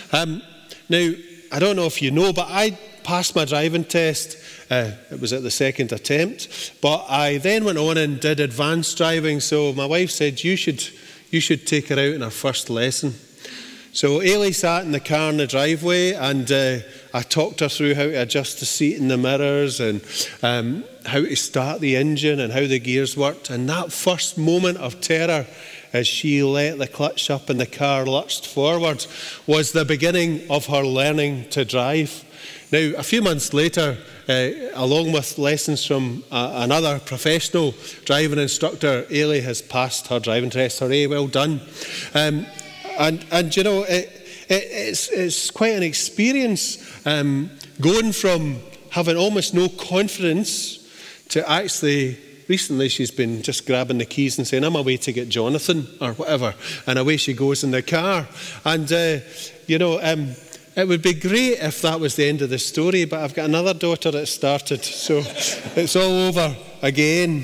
Now, I don't know if you know, but I passed my driving test. It was at the second attempt. But I then went on and did advanced driving. So my wife said, you should take her out in her first lesson. So Ailey sat in the car in the driveway, and I talked her through how to adjust the seat in the mirrors and how to start the engine and how the gears worked. And that first moment of terror as she let the clutch up and the car lurched forward was the beginning of her learning to drive. Now, a few months later, along with lessons from another professional driving instructor, Ailey has passed her driving test. Hooray, well done. And you know, it's quite an experience going from having almost no confidence to actually, recently she's been just grabbing the keys and saying, I'm away to get Jonathan or whatever. And away she goes in the car. And, it would be great if that was the end of the story, but I've got another daughter that started, so it's all over again.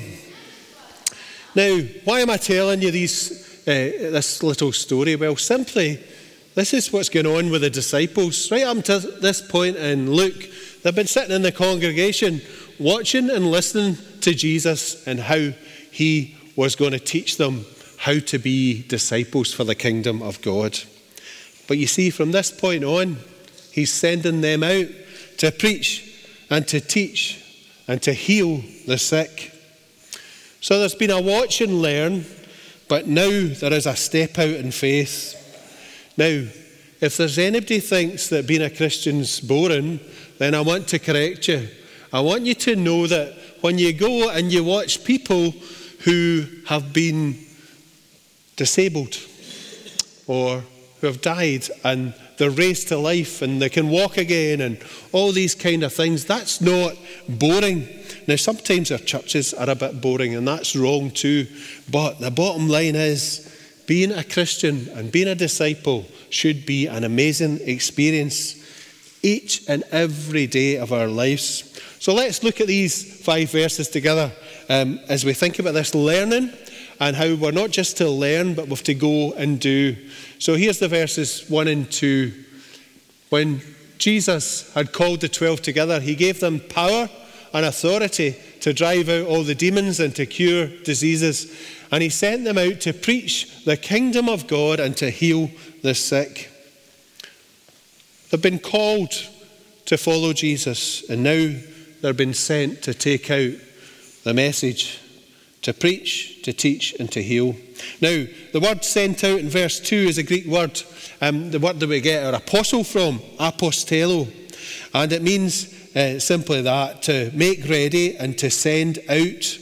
Now, why am I telling you this little story? Well, simply, this is what's going on with the disciples. Right up to this point in Luke, they've been sitting in the congregation watching and listening to Jesus and how he was going to teach them how to be disciples for the kingdom of God. But you see, from this point on, he's sending them out to preach and to teach and to heal the sick. So there's been a watch and learn, but now there is a step out in faith. Now, if there's anybody thinks that being a Christian's boring, then I want to correct you. I want you to know that when you go and you watch people who have been disabled or who have died and they're raised to life and they can walk again and all these kind of things, that's not boring. Now, sometimes our churches are a bit boring, and that's wrong too. But the bottom line is, being a Christian and being a disciple should be an amazing experience each and every day of our lives. So let's look at these 5 verses together as we think about this learning and how we're not just to learn, but we have to go and do. So here's the verses 1 and 2. When Jesus had called the 12 together, he gave them power and authority to drive out all the demons and to cure diseases. And he sent them out to preach the kingdom of God and to heal the sick. They've been called to follow Jesus, and now they've been sent to take out the message, to preach, to teach, and to heal. Now, the word sent out in verse 2 is a Greek word, the word that we get our apostle from, apostello. And it means simply that, to make ready and to send out.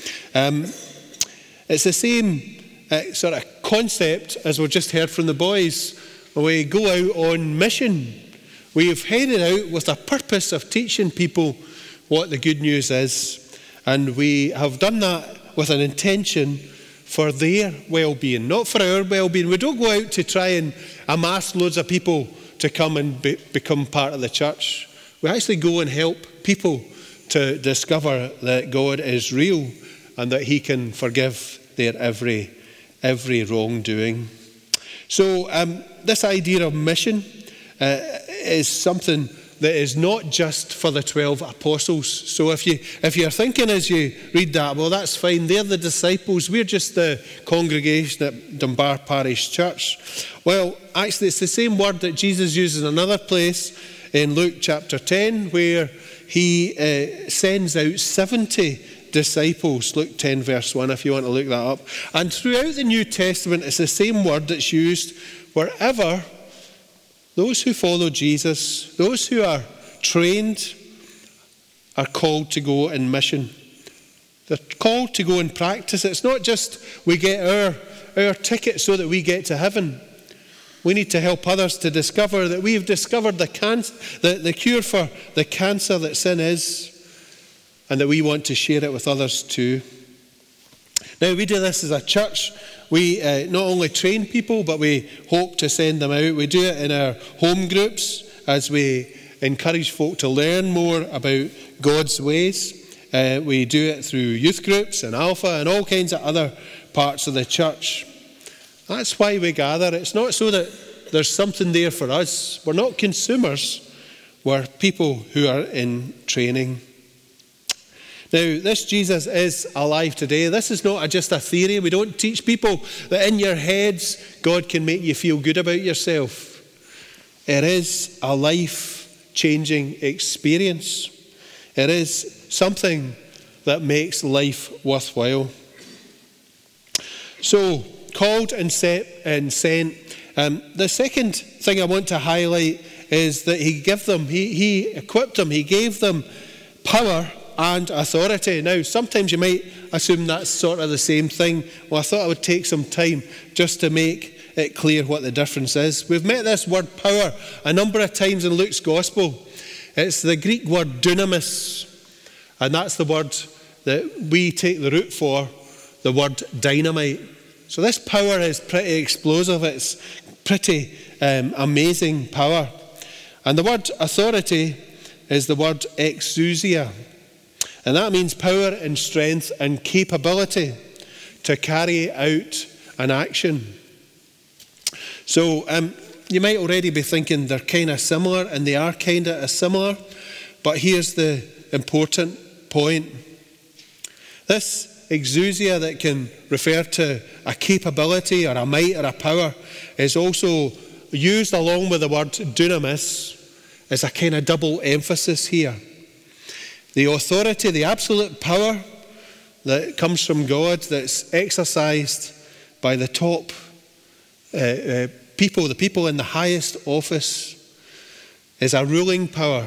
It's the same sort of concept as we just heard from the boys. We go out on mission. We have headed out with a purpose of teaching people what the good news is. And we have done that with an intention for their well-being, not for our well-being. We don't go out to try and amass loads of people to come and become part of the church. We actually go and help people to discover that God is real and that he can forgive their every wrongdoing. So this idea of mission is something that is not just for the 12 apostles. So if you're thinking as you read that, well, that's fine, they're the disciples, we're just the congregation at Dunbar Parish Church. Well, actually, it's the same word that Jesus uses in another place in Luke chapter 10, where he sends out 70 disciples. Luke 10 verse 1, if you want to look that up. And throughout the New Testament, it's the same word that's used wherever those who follow Jesus, those who are trained, are called to go in mission. They're called to go and practice. It's not just we get our ticket so that we get to heaven. We need to help others to discover that we've discovered the cure for the cancer that sin is, and that we want to share it with others too. Now, we do this as a church. We not only train people, but we hope to send them out. We do it in our home groups as we encourage folk to learn more about God's ways. We do it through youth groups and Alpha and all kinds of other parts of the church. That's why we gather. It's not so that there's something there for us. We're not consumers. We're people who are in training. Now, this Jesus is alive today. This is not just a theory. We don't teach people that in your heads, God can make you feel good about yourself. It is a life-changing experience. It is something that makes life worthwhile. So, called and sent. The second thing I want to highlight is that he equipped them, he gave them power and authority. Now, sometimes you might assume that's sort of the same thing. Well, I thought I would take some time just to make it clear what the difference is. We've met this word power a number of times in Luke's Gospel. It's the Greek word dunamis, and that's the word that we take the root for, the word dynamite. So this power is pretty explosive. It's pretty amazing power. And the word authority is the word exousia. And that means power and strength and capability to carry out an action. So you might already be thinking they're kind of similar, and they are kind of similar. But here's the important point. This exousia that can refer to a capability or a might or a power is also used along with the word dunamis as a kind of double emphasis here. The authority, the absolute power that comes from God, that's exercised by the top people, the people in the highest office, is a ruling power.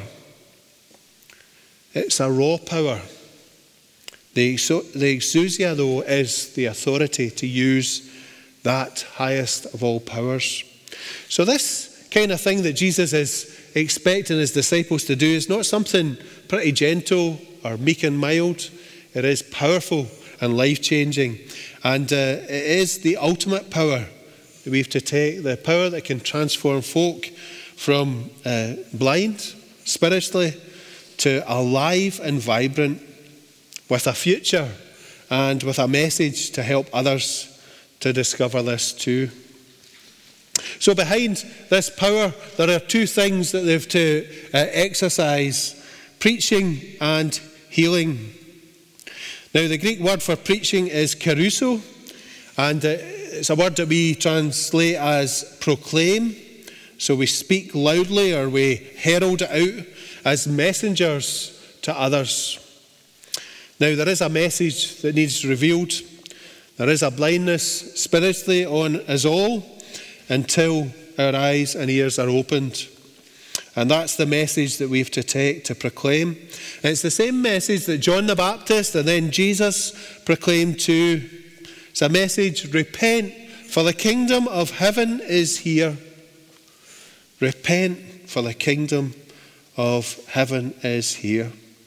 It's a raw power. The exousia, though, is the authority to use that highest of all powers. So this kind of thing that Jesus is expecting his disciples to do is not something pretty gentle or meek and mild. It is powerful and life-changing. And it is the ultimate power that we have to take, the power that can transform folk from blind spiritually to alive and vibrant, with a future and with a message to help others to discover this too. So behind this power, there are two things that they have to exercise: preaching and healing. Now, the Greek word for preaching is kerusso, and it's a word that we translate as proclaim. So we speak loudly, or we herald it out as messengers to others. Now, there is a message that needs revealed. There is a blindness spiritually on us all until our eyes and ears are opened. And that's the message that we have to take, to proclaim. And it's the same message that John the Baptist and then Jesus proclaimed too. It's a message: repent, for the kingdom of heaven is here. Repent, for the kingdom of heaven is here.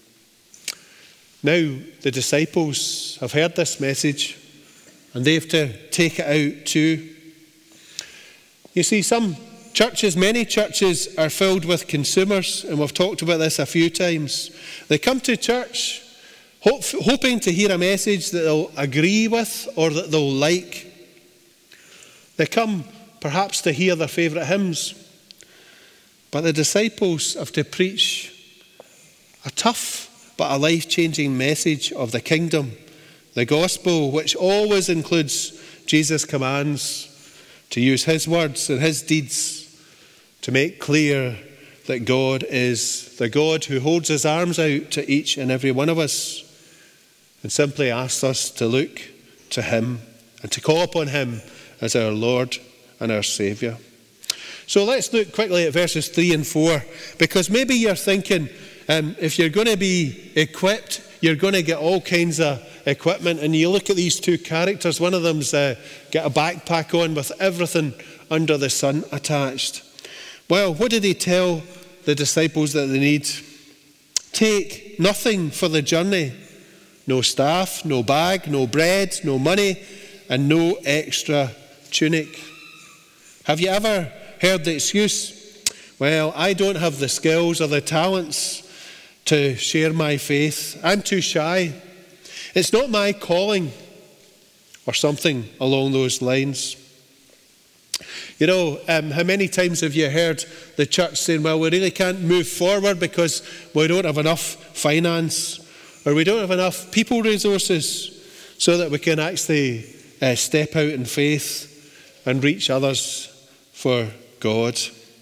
Now, the disciples have heard this message, and they have to take it out too. You see, many churches are filled with consumers, and we've talked about this a few times. They come to church hoping to hear a message that they'll agree with or that they'll like. They come perhaps to hear their favourite hymns. But the disciples have to preach a tough but a life-changing message of the kingdom, the gospel, which always includes Jesus' commands to use his words and his deeds to make clear that God is the God who holds his arms out to each and every one of us and simply asks us to look to him and to call upon him as our Lord and our Saviour. So let's look quickly at verses 3 and 4, because maybe you're thinking, if you're going to be equipped, you're going to get all kinds of equipment. And you look at these two characters, one of them's got a backpack on with everything under the sun attached. Well, what did he tell the disciples that they need? Take nothing for the journey. No staff, no bag, no bread, no money, and no extra tunic. Have you ever heard the excuse, well, I don't have the skills or the talents to share my faith. I'm too shy. It's not my calling, or something along those lines. You know, how many times have you heard the church saying, well, we really can't move forward because we don't have enough finance, or we don't have enough people resources so that we can actually step out in faith and reach others for God.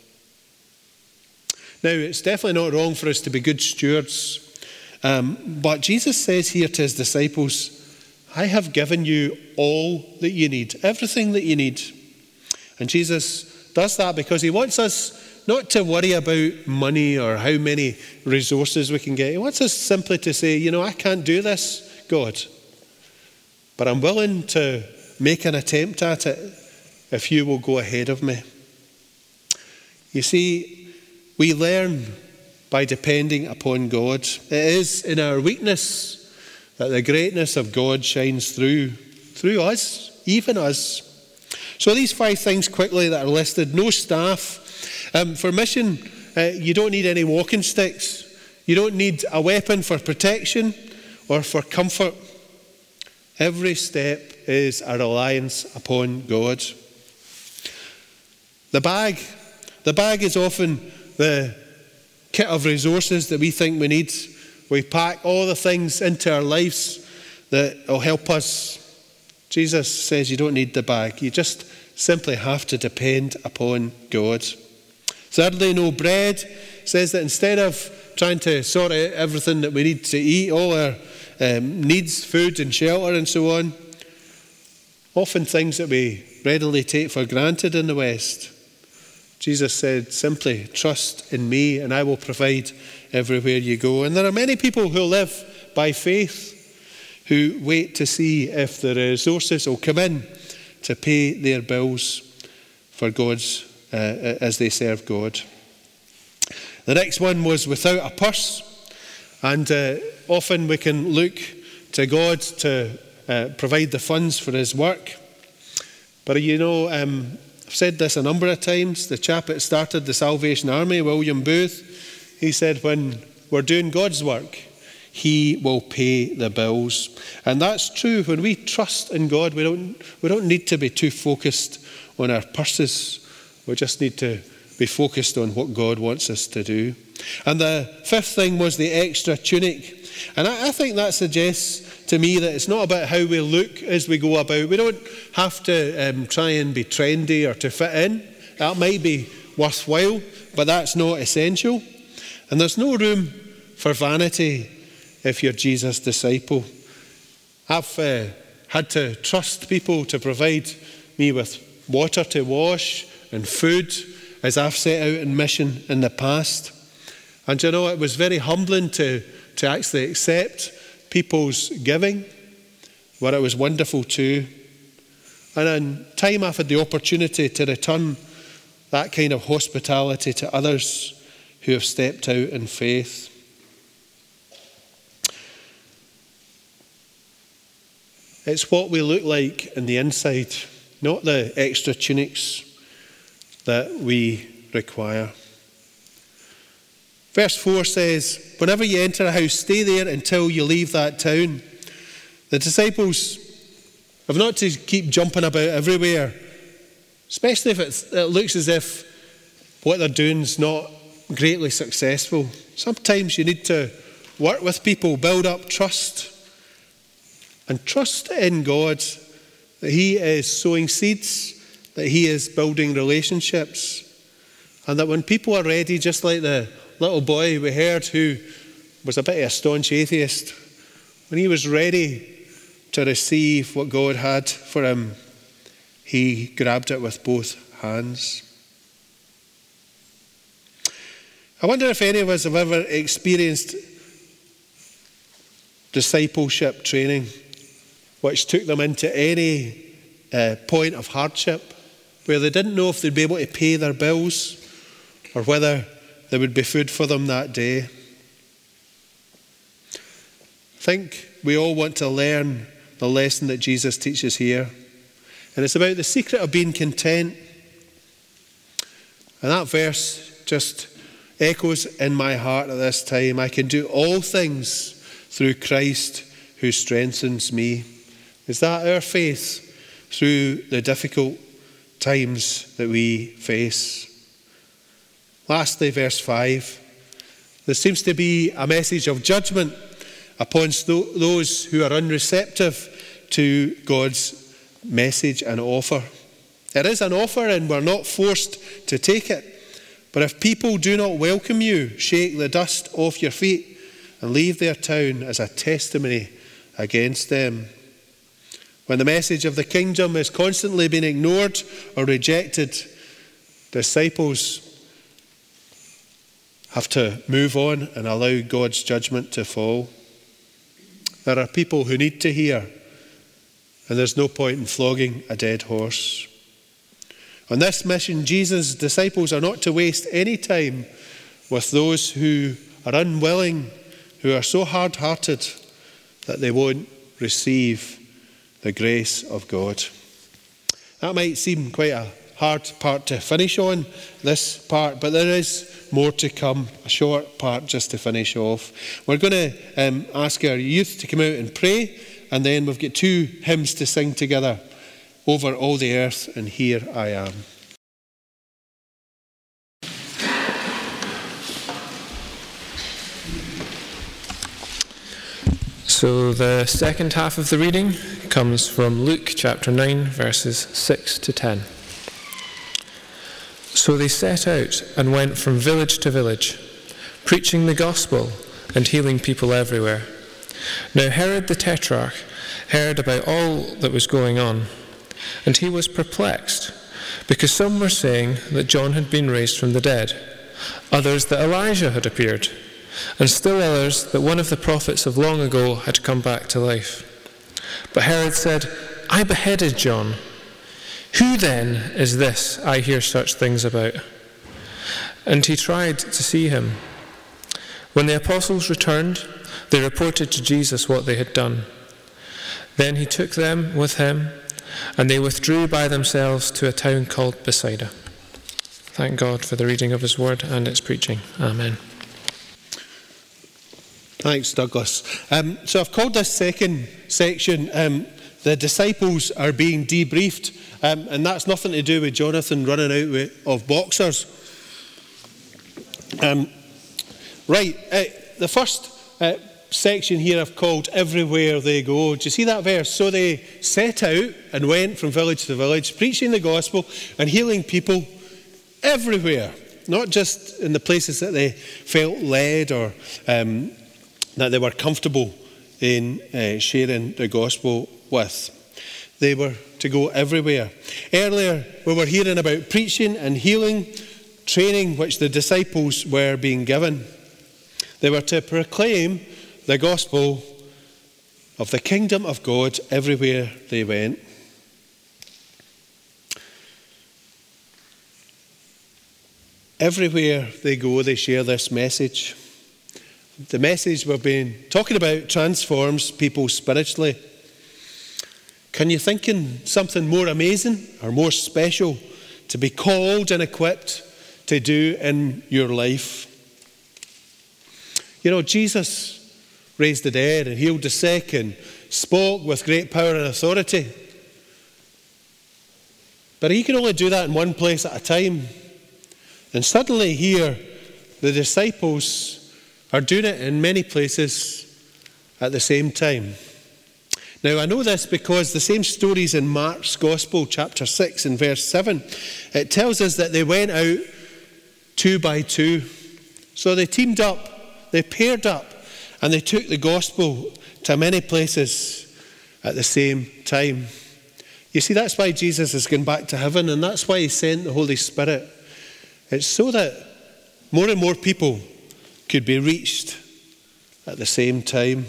Now, it's definitely not wrong for us to be good stewards, but Jesus says here to his disciples, I have given you all that you need, everything that you need. And Jesus does that because he wants us not to worry about money or how many resources we can get. He wants us simply to say, you know, I can't do this, God, but I'm willing to make an attempt at it if you will go ahead of me. You see, we learn by depending upon God. It is in our weakness that the greatness of God shines through us, even us. So these 5 things quickly that are listed. No staff. For mission, you don't need any walking sticks. You don't need a weapon for protection or for comfort. Every step is a reliance upon God. The bag is often the kit of resources that we think we need. We pack all the things into our lives that will help us. Jesus says you don't need the bag. You just simply have to depend upon God. Thirdly, no bread. It says that instead of trying to sort out everything that we need to eat, all our needs, food and shelter and so on, often things that we readily take for granted in the West, Jesus said, simply trust in me and I will provide everywhere you go. And there are many people who live by faith who wait to see if the resources will come in to pay their bills for God's as they serve God. The next one was without a purse, and often we can look to God to provide the funds for his work. But you know, I've said this a number of times. The chap that started the Salvation Army, William Booth, he said, when we're doing God's work, he will pay the bills. And that's true. When we trust in God, we don't need to be too focused on our purses. We just need to be focused on what God wants us to do. And the 5th thing was the extra tunic. And I think that suggests to me that it's not about how we look as we go about. We don't have to try and be trendy or to fit in. That might be worthwhile, but that's not essential. And there's no room for vanity if you're Jesus' disciple. I've had to trust people to provide me with water to wash and food as I've set out in mission in the past. And you know, it was very humbling to actually accept people's giving, but it was wonderful too. And in time I've had the opportunity to return that kind of hospitality to others who have stepped out in faith. It's what we look like in the inside, not the extra tunics that we require. Verse 4 says, whenever you enter a house, stay there until you leave that town. The disciples have not to keep jumping about everywhere, especially if it looks as if what they're doing is not greatly successful. Sometimes you need to work with people, build up trust, and trust in God that he is sowing seeds, that he is building relationships, and that when people are ready, just like the little boy we heard who was a bit of a staunch atheist, when he was ready to receive what God had for him, he grabbed it with both hands. I wonder if any of us have ever experienced discipleship training which took them into any point of hardship where they didn't know if they'd be able to pay their bills or whether there would be food for them that day. I think we all want to learn the lesson that Jesus teaches here. And it's about the secret of being content. And that verse just echoes in my heart at this time. I can do all things through Christ who strengthens me. Is that our faith through the difficult times that we face. Lastly, verse 5. There seems to be a message of judgment upon those who are unreceptive to God's message and offer. It is an offer and we're not forced to take it. But if people do not welcome you, shake the dust off your feet and leave their town as a testimony against them. When the message of the kingdom is constantly being ignored or rejected, disciples have to move on and allow God's judgment to fall. There are people who need to hear, and there's no point in flogging a dead horse. On this mission, Jesus' disciples are not to waste any time with those who are unwilling, who are so hard-hearted that they won't receive the grace of God. That might seem quite a hard part to finish on, this part, but there is more to come, a short part just to finish off. We're going to ask our youth to come out and pray, and then we've got 2 hymns to sing together, Over All the Earth and Here I Am. So the second half of the reading comes from Luke chapter 9, verses 6 to 10. So they set out and went from village to village, preaching the gospel and healing people everywhere. Now Herod the Tetrarch heard about all that was going on, and he was perplexed, because some were saying that John had been raised from the dead, others that Elijah had appeared, and still others that one of the prophets of long ago had come back to life. But Herod said, I beheaded John. Who then is this I hear such things about? And he tried to see him. When the apostles returned, they reported to Jesus what they had done. Then he took them with him, and they withdrew by themselves to a town called Bethsaida. Thank God for the reading of his word and its preaching. Amen. Thanks, Douglas. So I've called this second section, the disciples are being debriefed, and that's nothing to do with Jonathan running out of boxers. The first section here I've called Everywhere They Go. Do you see that verse? So they set out and went from village to village, preaching the gospel and healing people everywhere, not just in the places that they felt led or that they were comfortable in sharing the gospel with. They were to go everywhere. Earlier, we were hearing about preaching and healing, training which the disciples were being given. They were to proclaim the gospel of the kingdom of God everywhere they went. Everywhere they go, they share this message. The message we've been talking about transforms people spiritually. Can you think of something more amazing or more special to be called and equipped to do in your life? You know, Jesus raised the dead and healed the sick and spoke with great power and authority. But he can only do that in one place at a time. And suddenly here, the disciples are doing it in many places at the same time. Now, I know this because the same stories in Mark's Gospel, chapter 6 and verse 7, it tells us that they went out 2 by 2. So they teamed up, they paired up, and they took the gospel to many places at the same time. You see, that's why Jesus has gone back to heaven, and that's why he sent the Holy Spirit. It's so that more and more people could be reached at the same time.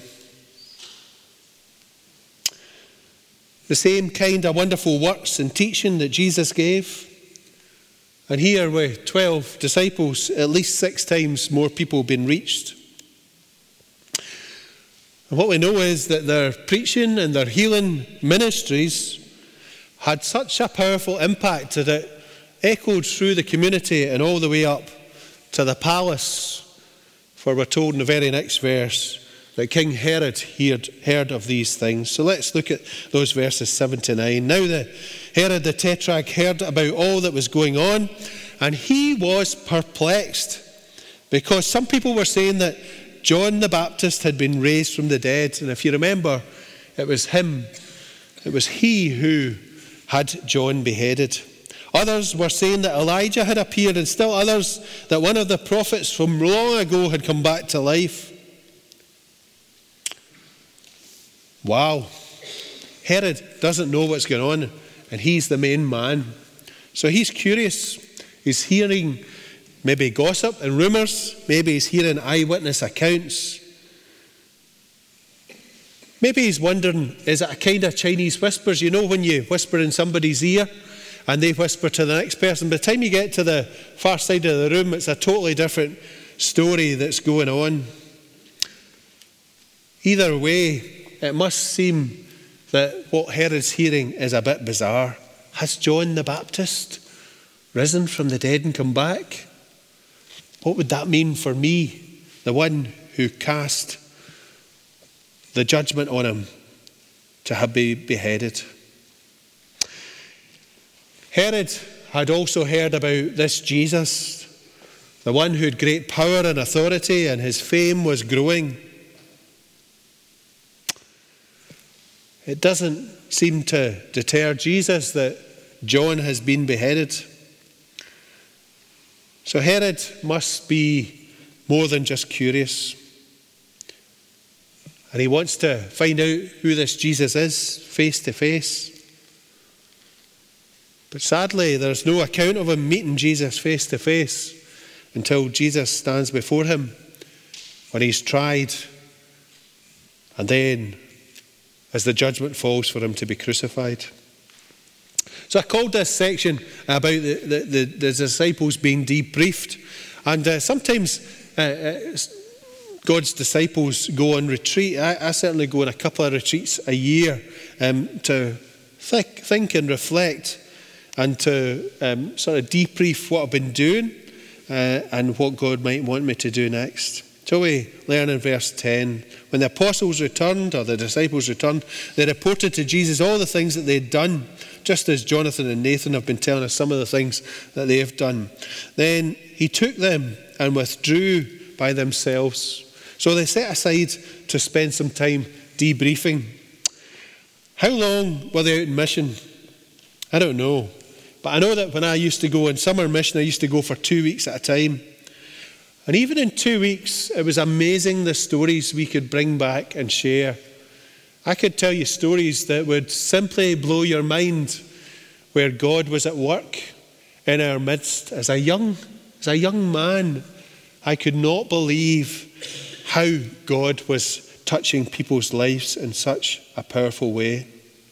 The same kind of wonderful works and teaching that Jesus gave. And here with 12 disciples, at least 6 times more people been reached. And what we know is that their preaching and their healing ministries had such a powerful impact that it echoed through the community and all the way up to the palace. For we're told in the very next verse that King Herod heard of these things. So let's look at those verses 7 to 9. Now Herod the Tetrarch heard about all that was going on, and he was perplexed, because some people were saying that John the Baptist had been raised from the dead. And if you remember, it was he who had John beheaded. Others were saying that Elijah had appeared, and still others that one of the prophets from long ago had come back to life. Wow. Herod doesn't know what's going on, and he's the main man. So he's curious. He's hearing maybe gossip and rumours. Maybe he's hearing eyewitness accounts. Maybe he's wondering, is it a kind of Chinese whispers? You know when you whisper in somebody's ear and they whisper to the next person? By the time you get to the far side of the room, it's a totally different story that's going on. Either way, it must seem that what Herod's hearing is a bit bizarre. Has John the Baptist risen from the dead and come back? What would that mean for me, the one who cast the judgment on him to have been beheaded? Herod had also heard about this Jesus, the one who had great power and authority, and his fame was growing. It doesn't seem to deter Jesus that John has been beheaded. So Herod must be more than just curious. And he wants to find out who this Jesus is, face to face. But sadly, there's no account of him meeting Jesus face to face until Jesus stands before him when he's tried, and then as the judgment falls for him to be crucified. So I called this section about the disciples being debriefed. And sometimes God's disciples go on retreat. I certainly go on a couple of retreats a year to think and reflect and to sort of debrief what I've been doing and what God might want me to do next. So we learn in verse 10, when the apostles returned, or the disciples returned, they reported to Jesus all the things that they'd done, just as Jonathan and Nathan have been telling us some of the things that they've done. Then he took them and withdrew by themselves. So they set aside to spend some time debriefing. How long were they out in mission? I don't know. But I know that when I used to go on summer mission, I used to go for 2 weeks at a time. And even in 2 weeks, it was amazing the stories we could bring back and share. I could tell you stories that would simply blow your mind, where God was at work in our midst. As a young man, I could not believe how God was touching people's lives in such a powerful way.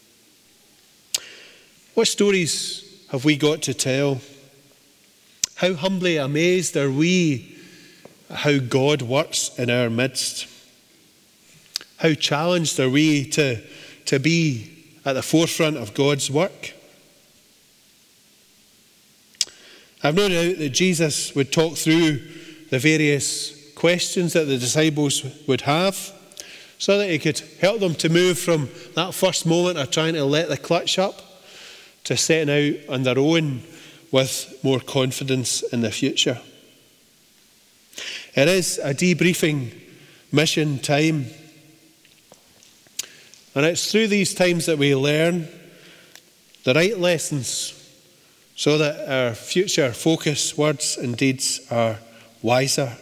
What stories have we got to tell? How humbly amazed are we at how God works in our midst? How challenged are we to be at the forefront of God's work? I've no doubt that Jesus would talk through the various questions that the disciples would have so that he could help them to move from that first moment of trying to let the clutch up to setting out on their own with more confidence in the future. It is a debriefing mission time. And it's through these times that we learn the right lessons so that our future focus, words and deeds are wiser.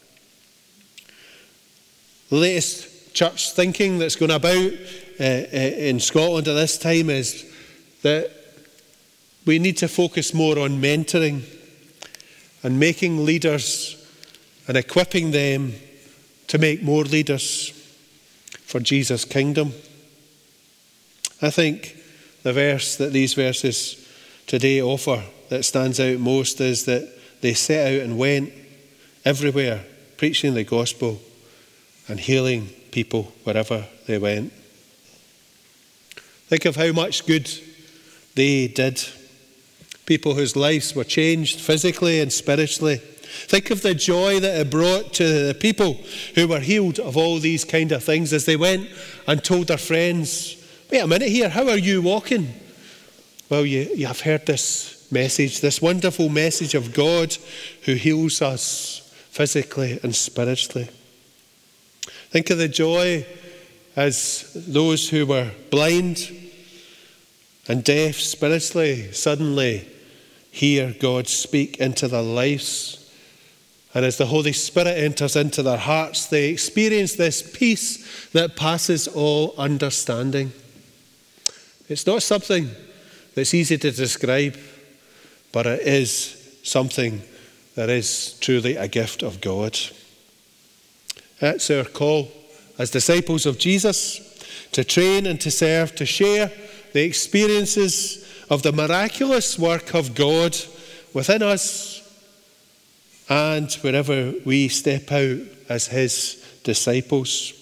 The latest church thinking that's going about in Scotland at this time is that we need to focus more on mentoring and making leaders and equipping them to make more leaders for Jesus' kingdom. I think the verse that these verses today offer that stands out most is that they set out and went everywhere preaching the gospel and healing people wherever they went. Think of how much good they did. People whose lives were changed physically and spiritually Think of the joy that it brought to the people who were healed of all these kind of things as they went and told their friends, wait a minute here, how are you walking? Well, you have heard this message, this wonderful message of God who heals us physically and spiritually. Think of the joy as those who were blind and deaf spiritually suddenly hear God speak into their lives. And as the Holy Spirit enters into their hearts, they experience this peace that passes all understanding. It's not something that's easy to describe, but it is something that is truly a gift of God. That's our call as disciples of Jesus, to train and to serve, to share the experiences of the miraculous work of God within us and wherever we step out as his disciples.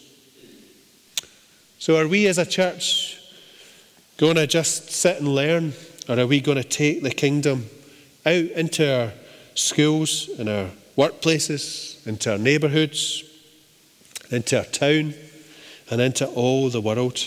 So are we as a church going to just sit and learn, or are we going to take the kingdom out into our schools and our workplaces, into our neighbourhoods, into our town, and into all the world?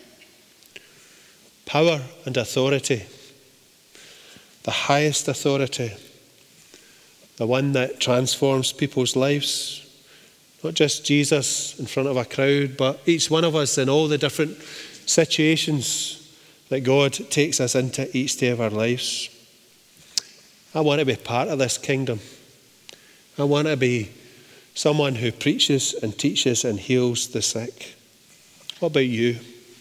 Power and authority, the highest authority, the one that transforms people's lives. Not just Jesus in front of a crowd, but each one of us in all the different situations that God takes us into each day of our lives. I want to be part of this kingdom. I want to be someone who preaches and teaches and heals the sick. What about you?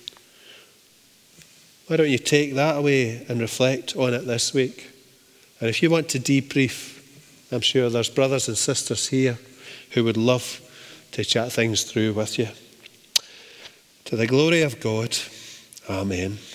Why don't you take that away and reflect on it this week? And if you want to debrief, I'm sure there's brothers and sisters here who would love to chat things through with you. To the glory of God, amen.